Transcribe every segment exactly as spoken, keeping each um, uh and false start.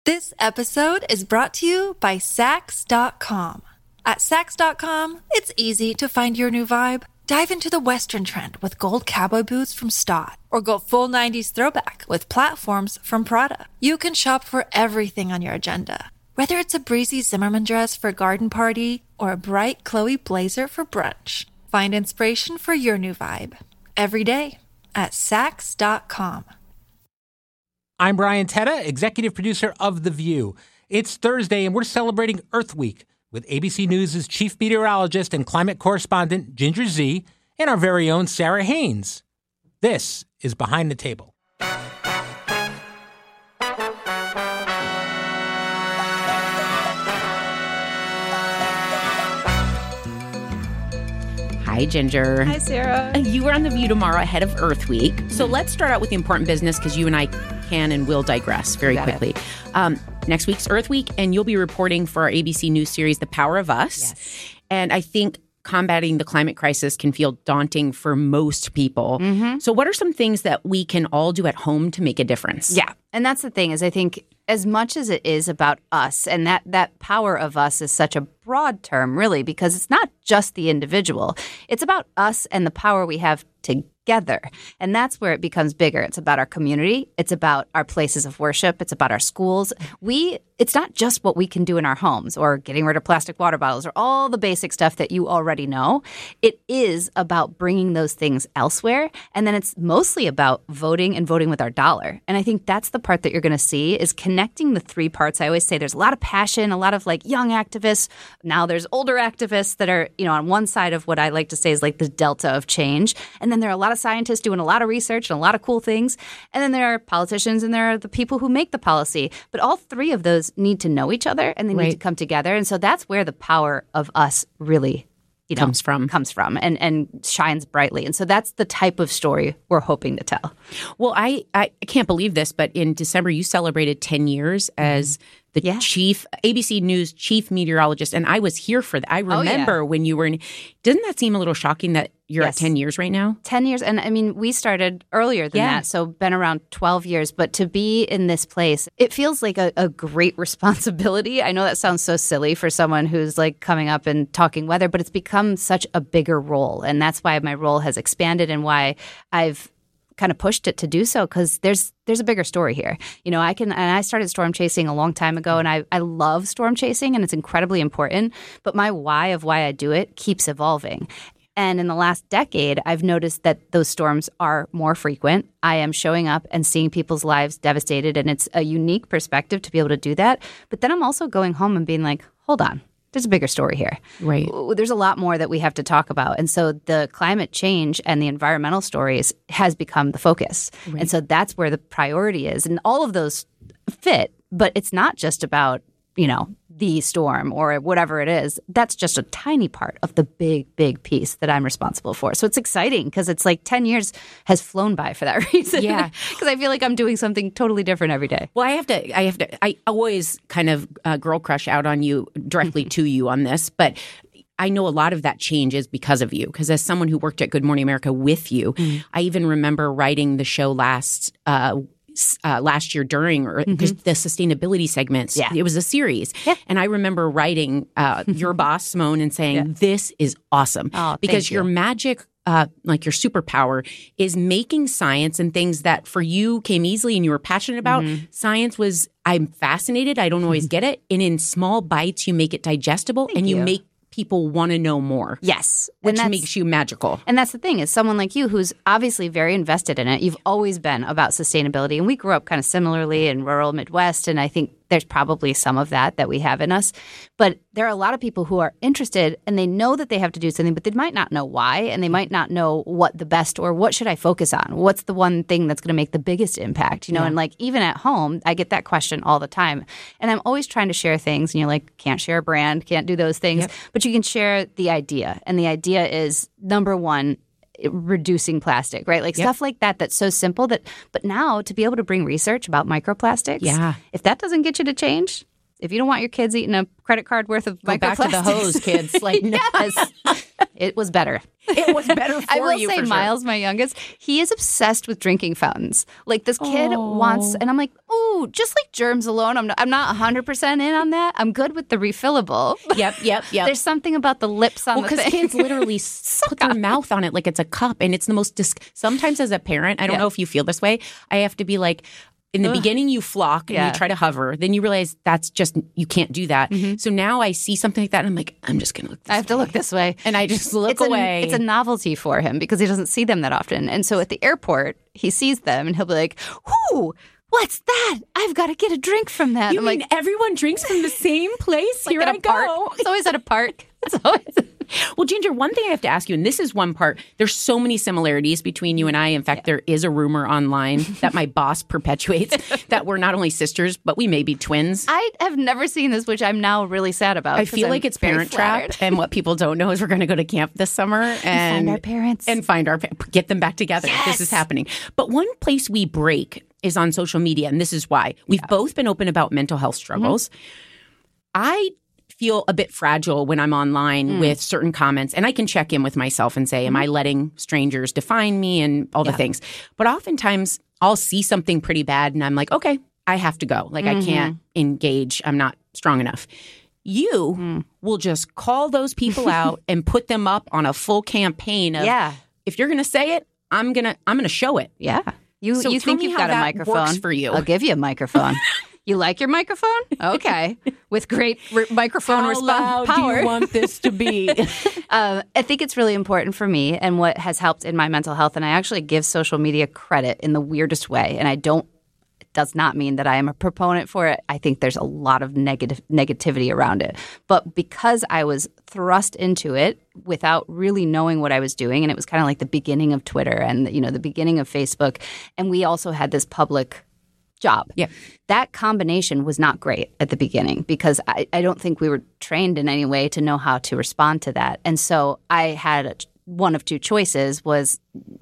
This episode is brought to you by Saks dot com. At Saks dot com, it's easy to find your new vibe. Dive into the Western trend with gold cowboy boots from Stott, or go full nineties throwback with platforms from Prada. You can shop for everything on your agenda, whether it's a breezy Zimmermann dress for a garden party or a bright Chloe blazer for brunch. Find inspiration for your new vibe every day at Saks dot com. I'm Brian Tetta, executive producer of The View. It's Thursday, and we're celebrating Earth Week with A B C News' chief meteorologist and climate correspondent Ginger Zee and our very own Sarah Haynes. This is Behind the Table. Hi, Ginger. Hi, Sarah. You are on The View tomorrow ahead of Earth Week. So let's start out with the important business because you and I can and will digress very Got quickly. Um, next week's Earth Week, and you'll be reporting for our A B C News series, The Power of Us. Yes. And I think combating the climate crisis can feel daunting for most people. Mm-hmm. So what are some things that we can all do at home to make a difference? Yeah. And that's the thing is I think as much as it is about us, and that, that power of us is such a broad term, really, because it's not just the individual. It's about us and the power we have together. And that's where it becomes bigger. It's about our community. It's about our places of worship. It's about our schools. We, it's not just what we can do in our homes or getting rid of plastic water bottles or all the basic stuff that you already know. It is about bringing those things elsewhere. And then it's mostly about voting and voting with our dollar. And I think that's the part that you're going to see is connecting the three parts. I always say there's a lot of passion, a lot of like young activists. Now there's older activists that are, you know, on one side of what I like to say is like the delta of change. And then there are a lot of scientists doing a lot of research and a lot of cool things. And then there are politicians and there are the people who make the policy. But all three of those need to know each other and they Right. need to come together. And so that's where the power of us really you know, Comes from. comes from and, and shines brightly. And so that's the type of story we're hoping to tell. Well, I, I can't believe this, but in December, you celebrated ten years as the Yeah. chief, A B C News chief meteorologist. And I was here for that. I Oh, yeah. remember when you were in. Doesn't that seem a little shocking that you're Yes. at ten years right now? ten years. And I mean, we started earlier than Yeah. that. So been around twelve years. But to be in this place, it feels like a, a great responsibility. I know that sounds so silly for someone who's like coming up and talking weather, but it's become such a bigger role. And that's why my role has expanded and why I've kind of pushed it to do so because there's there's a bigger story here. You know, I can and I started storm chasing a long time ago and I, I love storm chasing and it's incredibly important. But my why of why I do it keeps evolving. And in the last decade, I've noticed that those storms are more frequent. I am showing up and seeing people's lives devastated. And it's a unique perspective to be able to do that. But then I'm also going home and being like, hold on. There's a bigger story here. Right. There's a lot more that we have to talk about. And so the climate change and the environmental stories has become the focus. Right. And so that's where the priority is. And all of those fit, but it's not just about, you know, the storm or whatever it is. That's just a tiny part of the big, big piece that I'm responsible for. So it's exciting because it's like ten years has flown by for that reason. Yeah. Because I feel like I'm doing something totally different every day. Well, I have to, I have to, I always kind of uh, girl crush out on you directly to you on this, but I know a lot of that change is because of you. Because as someone who worked at Good Morning America with you, mm. I even remember writing the show last uh Uh, last year during or because mm-hmm. the sustainability segments, yeah. it was a series. Yeah. And I remember writing uh, your boss, Simone, and saying, yeah. this is awesome. Oh, because you. your magic, uh, like your superpower is making science and things that for you came easily and you were passionate about. Mm-hmm. Science was, I'm fascinated. I don't always get it. And in small bites, you make it digestible Thank and you, you make people want to know more. Yes. Which makes you magical. And that's the thing is someone like you who's obviously very invested in it. You've always been about sustainability. And we grew up kind of similarly in rural Midwest. And I think there's probably some of that that we have in us. But there are a lot of people who are interested and they know that they have to do something, but they might not know why. And they might not know what the best or what should I focus on? What's the one thing that's going to make the biggest impact? You know, yeah. and like even at home, I get that question all the time. And I'm always trying to share things. And you're like, can't share a brand, can't do those things. Yep. But you can share the idea. And the idea is, number one, reducing plastic, right? Like yep. stuff like that that's so simple that, but now to be able to bring research about microplastics, yeah. if that doesn't get you to change, if you don't want your kids eating a credit card worth of Go microplastics. back to the hose, kids. Like, no. Yes. It was better. It was better for I will you, say for sure. Miles, my youngest, he is obsessed with drinking fountains. Like this kid Oh. wants, and I'm like, ooh, just like germs alone. I'm not, I'm not one hundred percent in on that. I'm good with the refillable. Yep, yep, yep. There's something about the lips on Well, the because thing. kids literally s- put their mouth on it like it's a cup, and it's the most. Dis- Sometimes, as a parent, I don't Yeah. know if you feel this way. I have to be like, in the Ugh. beginning, you flock and Yeah. you try to hover. Then you realize that's just you can't do that. So now I see something like that, and I'm like, I'm just gonna look. This I have to way. look this way. and I just look it's a, away. It's a novelty for him because he doesn't see them that often. And so at the airport, he sees them and he'll be like, "Whoo, what's that? I've got to get a drink from that." you I'm mean like, everyone drinks from the same place? like Here at I a go. park. It's always at a park. It's always. Well, Ginger, one thing I have to ask you, and this is one part, there's so many similarities between you and I. In fact, there is a rumor online that my boss perpetuates that we're not only sisters, but we may be twins. I have never seen this, which I'm now really sad about. I 'cause feel I'm like it's very Parent flattered. Trap, and what people don't know is we're going to go to camp this summer and, find our parents. and find our pa- get them back together. This is happening. But one place we break is on social media, and this is why we've both been open about mental health struggles. I feel a bit fragile when I'm online with certain comments, and I can check in with myself and say, am I letting strangers define me and all the things? But oftentimes I'll see something pretty bad and I'm like, okay, I have to go. Like I can't engage. I'm not strong enough. You will just call those people out and put them up on a full campaign of, Yeah. if you're going to say it, I'm going to I'm going to show it. Yeah. You So you tell think me you've how got a that microphone? works for you. I'll give you a microphone. You like your microphone? Okay. With great re- microphone How response loud power. do you want this to be? Um, I think it's really important for me and what has helped in my mental health. And I actually give social media credit in the weirdest way. And I don't, it does not mean that I am a proponent for it. I think there's a lot of negative negativity around it. But because I was thrust into it without really knowing what I was doing, and it was kind of like the beginning of Twitter and, you know, the beginning of Facebook. And we also had this public job. Yeah. That combination was not great at the beginning because I, I don't think we were trained in any way to know how to respond to that. And so I had a, one of two choices was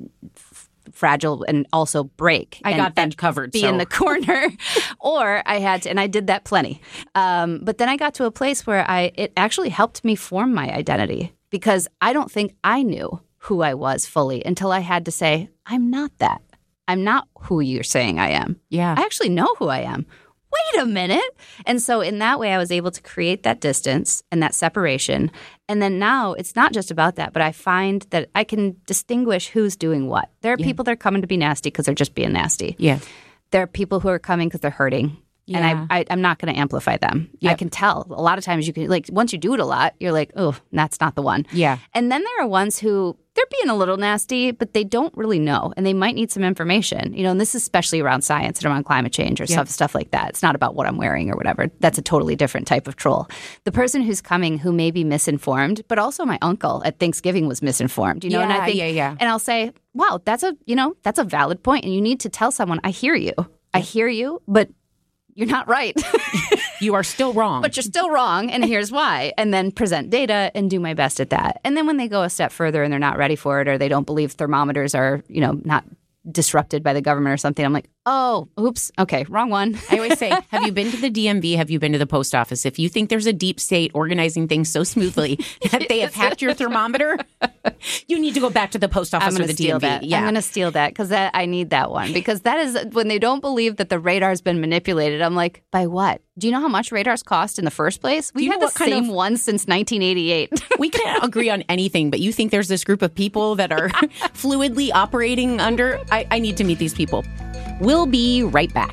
f- fragile and also break. I and, got that and covered, Be so. in the corner. Or I had to, and I did that plenty. Um, but then I got to a place where I it actually helped me form my identity because I don't think I knew who I was fully until I had to say, I'm not that. I'm not who you're saying I am. Yeah. I actually know who I am. Wait a minute. And so in that way, I was able to create that distance and that separation. And then now it's not just about that, but I find that I can distinguish who's doing what. There are people that are coming to be nasty because they're just being nasty. Yeah. There are people who are coming because they're hurting. Yeah. And I, I, I'm not going to amplify them. I Yep. can tell. A lot of times you can, like, once you do it a lot, you're like, oh, that's not the one. Yeah. And then there are ones who, they're being a little nasty, but they don't really know. And they might need some information. You know, and this is especially around science and around climate change or stuff, stuff like that. It's not about what I'm wearing or whatever. That's a totally different type of troll. The person who's coming who may be misinformed, but also my uncle at Thanksgiving was misinformed. You know, and Yeah, I think, yeah, yeah. and I'll say, wow, that's a, you know, that's a valid point. And you need to tell someone, I hear you. I hear you, but you're not right. You are still wrong. But you're still wrong, and here's why. And then present data and do my best at that. And then when they go a step further and they're not ready for it, or they don't believe thermometers are, you know, not disrupted by the government or something, I'm like, oh, oops, okay, wrong one. I always say, have you been to the D M V? Have you been to the post office? If you think there's a deep state organizing things so smoothly that they have hacked your thermometer, you need to go back to the post office I'm or going the to steal D M V. that. Yeah. I'm going to steal that because that I need that one because that is when they don't believe that the radar's been manipulated. I'm like, by what? Do you know how much radars cost in the first place? We've you had know the what kind same of- one since nineteen eighty-eight. We can't agree on anything, but you think there's this group of people that are fluidly operating under. I, I need to meet these people. We'll be right back.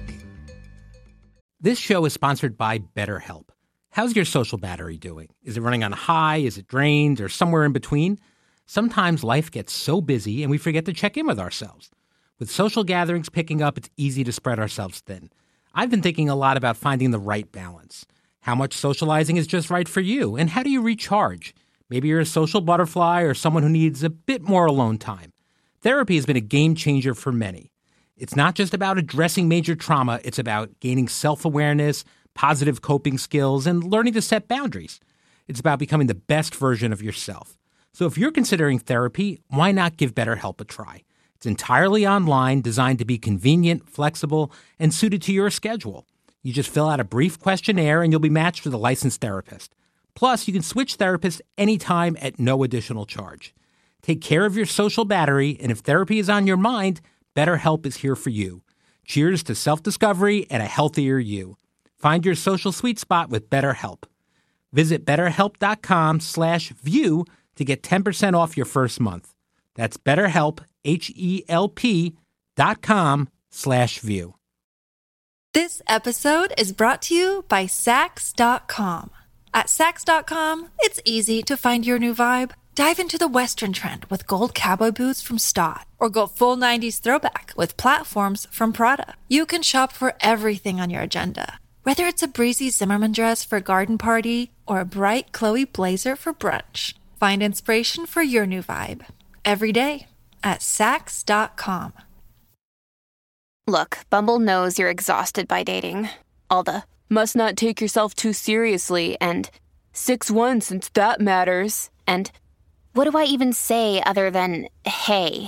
This show is sponsored by BetterHelp. How's your social battery doing? Is it running on high? Is it drained? Or somewhere in between? Sometimes life gets so busy and we forget to check in with ourselves. With social gatherings picking up, it's easy to spread ourselves thin. I've been thinking a lot about finding the right balance. How much socializing is just right for you? And how do you recharge? Maybe you're a social butterfly or someone who needs a bit more alone time. Therapy has been a game changer for many. It's not just about addressing major trauma. It's about gaining self-awareness, positive coping skills, and learning to set boundaries. It's about becoming the best version of yourself. So if you're considering therapy, why not give BetterHelp a try? It's entirely online, designed to be convenient, flexible, and suited to your schedule. You just fill out a brief questionnaire and you'll be matched with a licensed therapist. Plus, you can switch therapists anytime at no additional charge. Take care of your social battery, and if therapy is on your mind, BetterHelp is here for you. Cheers to self-discovery and a healthier you. Find your social sweet spot with BetterHelp. Visit betterhelp.com slash view to get ten percent off your first month. That's BetterHelp, H-E-L-P dot com slash view. This episode is brought to you by Sax dot com. At Sax dot com, it's easy to find your new vibe. Dive into the Western trend with gold cowboy boots from Stott, or go full nineties throwback with platforms from Prada. You can shop for everything on your agenda, whether it's a breezy Zimmermann dress for a garden party or a bright Chloe blazer for brunch. Find inspiration for your new vibe every day at Sax dot com. Look, Bumble knows you're exhausted by dating. All the must not take yourself too seriously and six one since that matters. And what do I even say other than hey?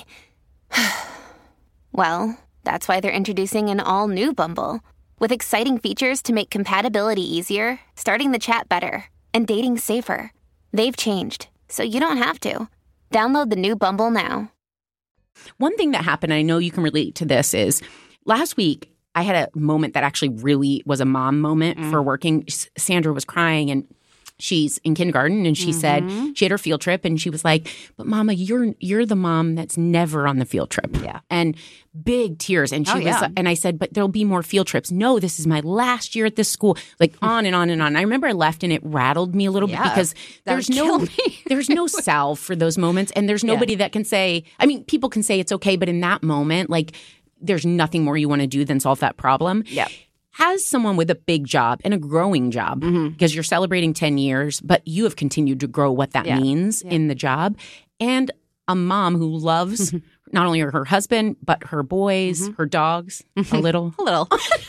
Well, that's why they're introducing an all-new Bumble with exciting features to make compatibility easier, starting the chat better, and dating safer. They've changed, so you don't have to. Download the new Bumble now. One thing that happened, I know you can relate to this, is last week I had a moment that actually really was a mom moment mm. for working. Sandra was crying and she's in kindergarten, and she mm-hmm. said she had her field trip, and she was like, "But Mama, you're you're the mom that's never on the field trip." Yeah, and big tears. And she oh, was, yeah. and I said, "But there'll be more field trips." No, this is my last year at this school. Like on and on and on. I remember I left, and it rattled me a little yeah, bit because there's no there's no salve for those moments, and there's nobody yeah. that can say. I mean, people can say it's okay, but in that moment, like, there's nothing more you want to do than solve that problem. Yeah. As someone with a big job and a growing job, mm-hmm. because you're celebrating ten years, but you have continued to grow what that yeah. means yeah. in the job, and a mom who loves mm-hmm. not only her husband, but her boys, mm-hmm. her dogs, mm-hmm. a little. A little.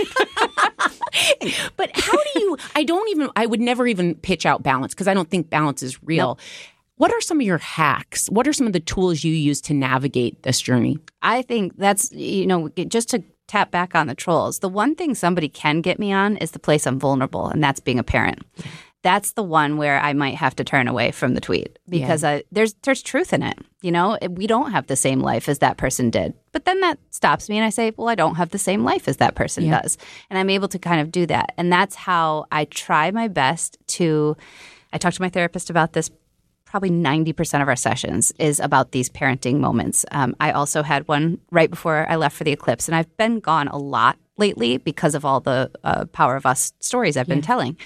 But how do you, I don't even, I would never even pitch out balance because I don't think balance is real. Nope. What are some of your hacks? What are some of the tools you use to navigate this journey? I think that's, you know, just to tap back on the trolls, the one thing somebody can get me on is the place I'm vulnerable, and that's being a parent. That's the one where I might have to turn away from the tweet because yeah. I, there's there's truth in it. You know, we don't have the same life as that person did. But then that stops me and I say, well, I don't have the same life as that person yeah. does. And I'm able to kind of do that. And that's how I try my best to – I talked to my therapist about this. Probably ninety percent of our sessions is about these parenting moments. Um, I also had one right before I left for the eclipse, and I've been gone a lot lately because of all the uh, Power of Us stories I've been yeah. telling.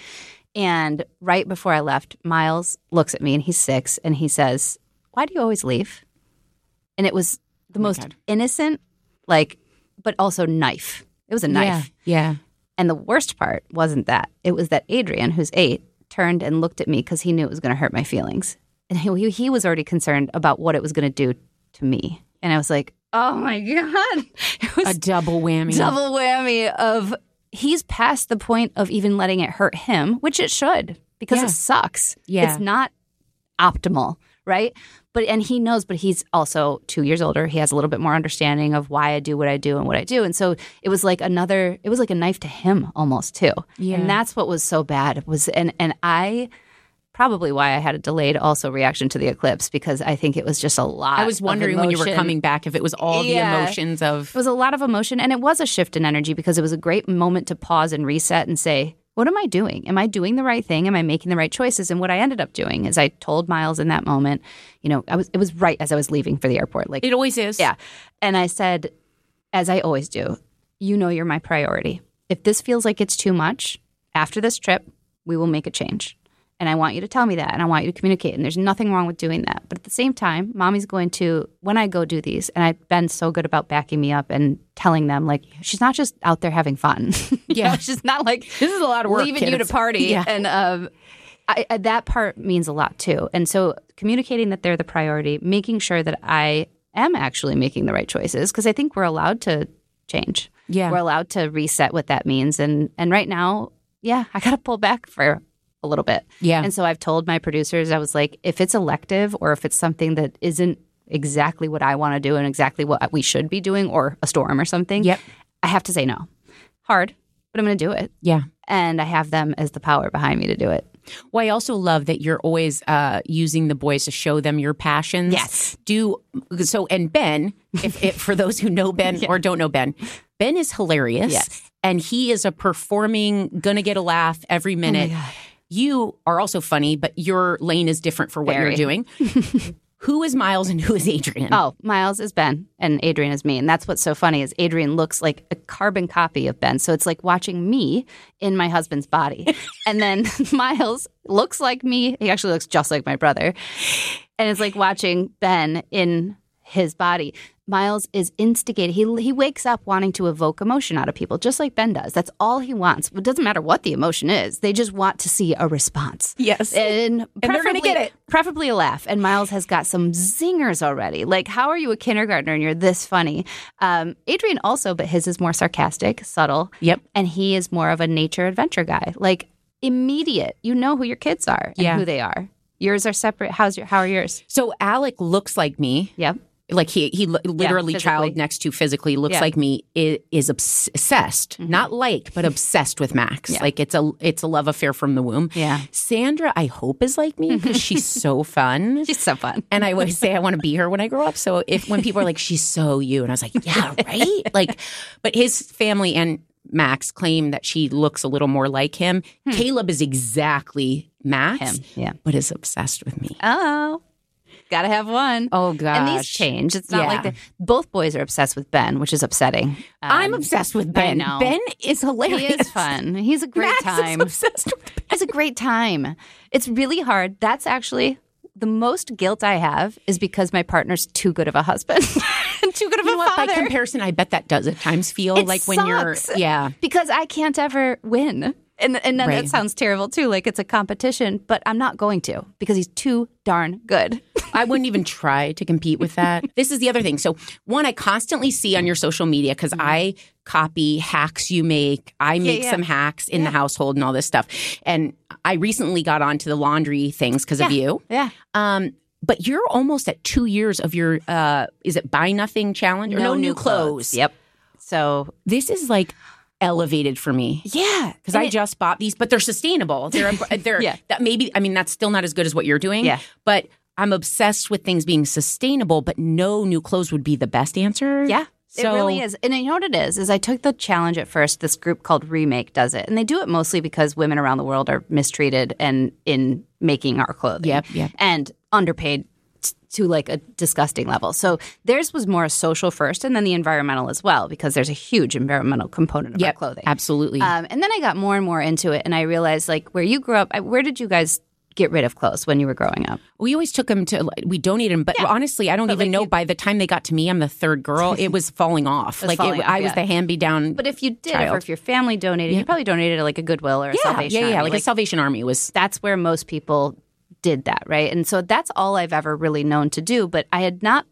And right before I left, Miles looks at me, and he's six, and he says, "Why do you always leave?" And it was the oh most God. innocent, like, but also knife. It was a knife. Yeah. yeah. And the worst part wasn't that. It was that Adrian, who's eight, turned and looked at me because he knew it was going to hurt my feelings. And he, he was already concerned about what it was going to do to me. And I was like, oh, my God. It was a double whammy. Double whammy of he's past the point of even letting it hurt him, which it should because yeah. it sucks. Yeah. It's not optimal, right? But and he knows, but he's also two years older. He has a little bit more understanding of why I do what I do and what I do. And so it was like another, it was like a knife to him almost too. Yeah. And that's what was so bad. It was, and and I... Probably why I had a delayed also reaction to the eclipse because I think it was just a lot. I was wondering when you were coming back if it was all yeah. the emotions of. It was a lot of emotion, and it was a shift in energy because it was a great moment to pause and reset and say, what am I doing? Am I doing the right thing? Am I making the right choices? And what I ended up doing is I told Miles in that moment, you know, I was it was right as I was leaving for the airport. Like it always is. Yeah. And I said, as I always do, you know you're my priority. If this feels like it's too much, after this trip, we will make a change. And I want you to tell me that, and I want you to communicate. And there's nothing wrong with doing that. But at the same time, Mommy's going to, when I go do these, and I've been so good about backing me up and telling them, like, she's not just out there having fun. Yeah. know? She's not like, this is a lot of work, leaving kid. you to It's, party. Yeah. And um, I, I, that part means a lot, too. And so communicating that they're the priority, making sure that I am actually making the right choices, because I think we're allowed to change. Yeah. We're allowed to reset what that means. And And right now, yeah, I got to pull back for a little bit. Yeah. And so I've told my producers, I was like, if it's elective or if it's something that isn't exactly what I want to do and exactly what we should be doing or a storm or something, yep. I have to say no. Hard. but I'm going to do it. Yeah. And I have them as the power behind me to do it. Well, I also love that you're always uh, using the boys to show them your passions. Yes. Do so. And Ben, if, if for those who know Ben yeah. or don't know Ben, Ben is hilarious. Yes. And he is a performing, gonna get a laugh every minute. Oh you are also funny, but your lane is different for what Very. you're doing. Who is Miles and who is Adrian? Oh, Miles is Ben and Adrian is me. And that's what's so funny is Adrian looks like a carbon copy of Ben. So it's like watching me in my husband's body. And then Miles looks like me. He actually looks just like my brother. And it's like watching Ben in his body. Miles is instigated. He he wakes up wanting to evoke emotion out of people, just like Ben does. That's all he wants. It doesn't matter what the emotion is. They just want to see a response. Yes. And, and they're going to get it. Preferably a laugh. And Miles has got some zingers already. Like, how are you a kindergartner and you're this funny? Um, Adrian also, but his is more sarcastic, subtle. Yep. And he is more of a nature adventure guy. Like, immediate. You know who your kids are and yeah. who they are. Yours are separate. How's your? How are yours? So Alec looks like me. Yep. Like he he literally yeah, child next to physically looks yeah. like me is, is obsessed, mm-hmm. not like, but obsessed with Max. Yeah. Like it's a it's a love affair from the womb. Yeah. Sandra, I hope is like me because she's so fun. She's so fun. And I always say I want to be her when I grow up. So if when people are like, she's so you, and I was like, yeah, right. Like, but his family and Max claim that she looks a little more like him. Hmm. Caleb is exactly Max, him. Yeah, but is obsessed with me. Oh. Got to have one. Oh, gosh. And these change. It's not yeah. like the, both boys are obsessed with Ben, which is upsetting. Um, I'm obsessed with Ben. I know. Ben is hilarious. He is fun. He's a great Max time. Is obsessed with Ben. It's a great time. It's really hard. That's actually the most guilt I have is because my partner's too good of a husband and too good of you a know what? father. By comparison, I bet that does at times feel It like when sucks. you're, yeah. Because I can't ever win. And and then Right. that sounds terrible, too, like it's a competition. But I'm not going to because he's too darn good. I wouldn't even try to compete with that. This is the other thing. So one, I constantly see on your social media because mm-hmm. I copy hacks you make. I yeah, make yeah. some hacks in yeah. the household and all this stuff. And I recently got onto the laundry things because yeah. of you. Yeah. Um, but you're almost at two years of your, uh, is it buy nothing challenge? Or No, no new new clothes. clothes. Yep. So This is like elevated for me. yeah, Because I just bought these, but they're sustainable. They're they're Yeah. that maybe I mean that's still not as good as what you're doing. Yeah. But I'm obsessed with things being sustainable, but no new clothes would be the best answer. Yeah. So, it really is. And you know what it is? Is I took the challenge at first. This group called Remake does it. And they do it mostly because women around the world are mistreated and in making our clothing. Yep, yep. And underpaid t- to like a disgusting level. So theirs was more social first and then the environmental as well because there's a huge environmental component of Yep, our clothing. absolutely. Um, and then I got more and more into it and I realized like where you grew up, I, where did you guys get rid of clothes when you were growing up? We always took them to, we donated them, but Yeah. honestly, I don't But, even like, know you- by the time they got to me, I'm the third girl, it was falling off. was like falling it, off, I was yeah. the hand-me-down But if you did, child. or if your family donated, you probably donated to like a Goodwill or a yeah, Salvation yeah, yeah, Army. like, a Salvation Army was. That's where most people did that, right? And so that's all I've ever really known to do. But I had not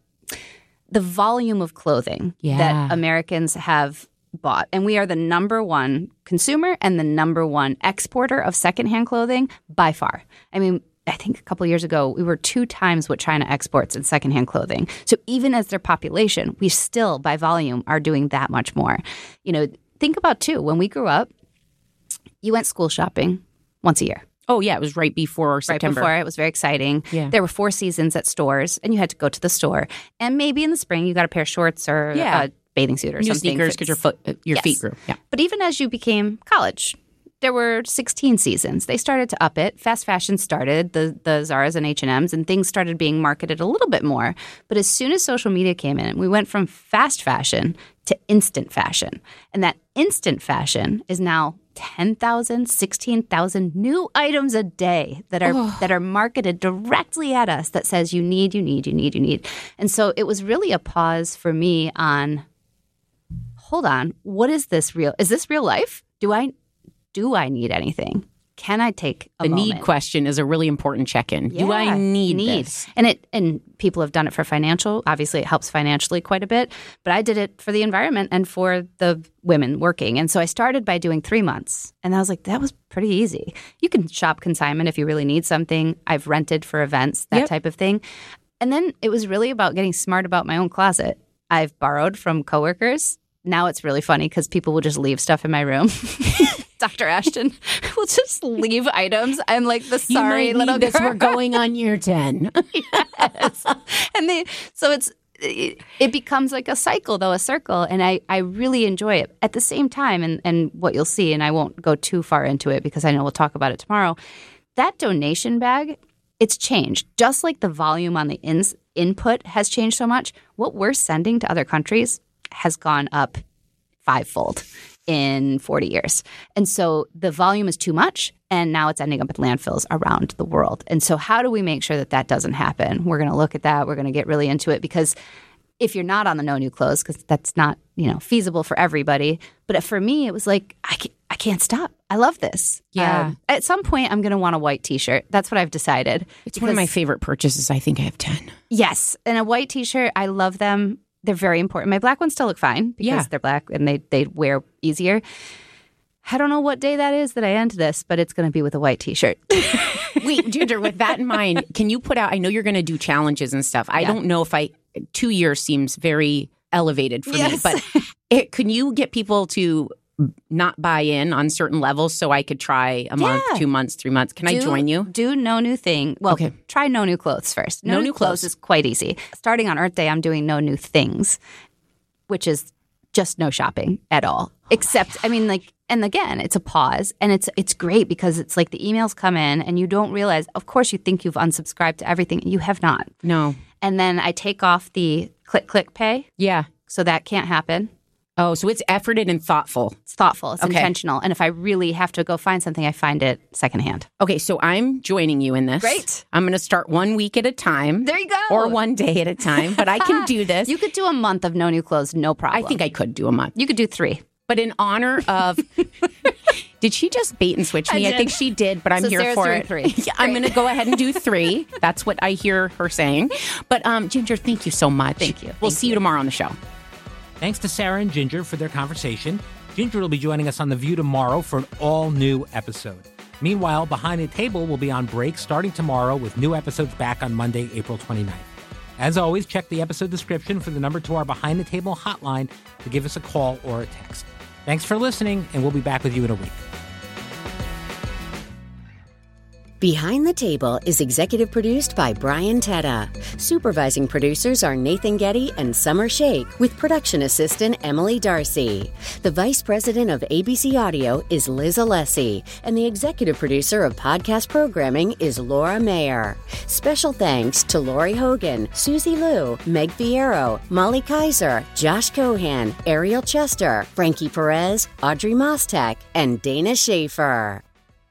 the volume of clothing Yeah. that Americans have bought. And we are the number one consumer and the number one exporter of secondhand clothing by far. I mean, I think a couple of years ago, we were two times what China exports in secondhand clothing. So even as their population, we still, by volume, are doing that much more. You know, think about, too, when we grew up, you went school shopping once a year. Oh, yeah, it was right before September. Right before. It was very exciting. Yeah. There were four seasons at stores, and you had to go to the store. And maybe in the spring, you got a pair of shorts or Yeah. a bathing suit or New something. sneakers because your foot, uh, your Yes. feet grew. Yeah. But even as you became college, there were sixteen seasons. They started to up it. Fast fashion started, the the Zaras and H and M's, and things started being marketed a little bit more. But as soon as social media came in, we went from fast fashion to instant fashion. And that instant fashion is now ten thousand, sixteen thousand new items a day that are Oh. that are marketed directly at us that says you need, you need, you need, you need. And so it was really a pause for me on, hold on, what is this real? Is this real life? Do I do I need anything? Can I take a The moment? need question is a really important check-in. Do I Yeah, need, this? And it and people have done it for financial. Obviously, it helps financially quite a bit. But I did it for the environment and for the women working. And so I started by doing three months. And I was like, that was pretty easy. You can shop consignment if you really need something. I've rented for events, that Yep. type of thing. And then it was really about getting smart about my own closet. I've borrowed from coworkers. now it's really funny because people will just leave stuff in my room. Doctor Ashton will just leave items. I'm like the sorry you might little need this. girl. We're going on year ten. Yes. And they, so it's, it, it becomes like a cycle, though, a circle. And I, I really enjoy it. At the same time, and, and what you'll see, and I won't go too far into it because I know we'll talk about it tomorrow, that donation bag, it's changed. Just like the volume on the ins, input has changed so much, what we're sending to other countries has gone up fivefold in forty years. And so the volume is too much, and now it's ending up at landfills around the world. And so how do we make sure that that doesn't happen? We're going to look at that. We're going to get really into it because if you're not on the no new clothes, because that's not, you know, feasible for everybody. But for me, it was like, I can't, I can't stop. I love this. Yeah. Um, at some point, I'm going to want a white T-shirt. That's what I've decided. It's one of my favorite purchases. I think I have ten. Yes. And a white T-shirt, I love them. They're very important. My black ones still look fine because Yeah. they're black and they, they wear easier. I don't know what day that is that I end this, but it's going to be with a white T-shirt. Wait, Ginger, with that in mind, can you put out, I know you're going to do challenges and stuff. I Yeah. don't know if I, two years seems very elevated for Yes. me, but it, can you get people to not buy in on certain levels so I could try a month, Yeah. two months, three months? Can I Do- join you? Do no new thing. Well, Okay. try no new clothes first. No, No new new clothes clothes. is quite easy. Starting on Earth Day, I'm doing no new things, which is just no shopping at all. Except, I mean, like, and again, it's a pause, and it's it's great because it's like the emails come in, and you don't realize. Of course, you think you've unsubscribed to everything. You have not. No. And then I take off the click click pay, Yeah. so that can't happen. Oh, so it's efforted and thoughtful. It's thoughtful. It's Okay. intentional. And if I really have to go find something, I find it secondhand. Okay, so I'm joining you in this. Great. I'm going to start one week at a time. There you go. Or one day at a time, but I can do this. You could do a month of no new clothes, no problem. I think I could do a month. you could do three. But in honor of, did she just bait and switch me? I I, did. think she did, but I'm So here Sarah's for doing it. three. Yeah, I'm Great. going to go ahead and do three. That's what I hear her saying. But um, Ginger, thank you so much. Thank you. We'll Thank see you you. tomorrow on the show. Thanks to Sarah and Ginger for their conversation. Ginger will be joining us on The View tomorrow for an all-new episode. Meanwhile, Behind the Table will be on break starting tomorrow with new episodes back on Monday, April twenty-ninth. As always, check the episode description for the number to our Behind the Table hotline to give us a call or a text. Thanks for listening, and we'll be back with you in a week. Behind the Table is executive produced by Brian Tetta. Supervising producers are Nathan Getty and Summer Shake, with production assistant Emily Darcy. The vice president of A B C Audio is Liz Alessi, and the executive producer of podcast programming is Laura Mayer. Special thanks to Lori Hogan, Susie Liu, Meg Fierro, Molly Kaiser, Josh Cohan, Ariel Chester, Frankie Perez, Audrey Mostek, and Dana Schaefer.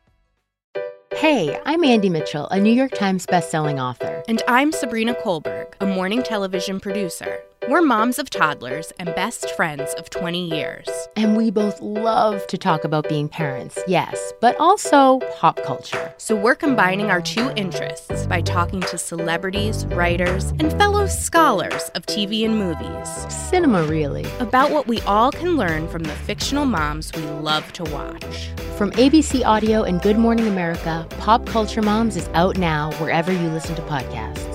Hey, I'm Andy Mitchell, a New York Times bestselling author. And I'm Sabrina Kohlberg, a morning television producer. We're moms of toddlers and best friends of twenty years. And we both love to talk about being parents, yes, but also pop culture. So we're combining our two interests by talking to celebrities, writers, and fellow scholars of T V and movies Cinema, really. about what we all can learn from the fictional moms we love to watch. From A B C Audio and Good Morning America, Pop Culture Moms is out now wherever you listen to podcasts.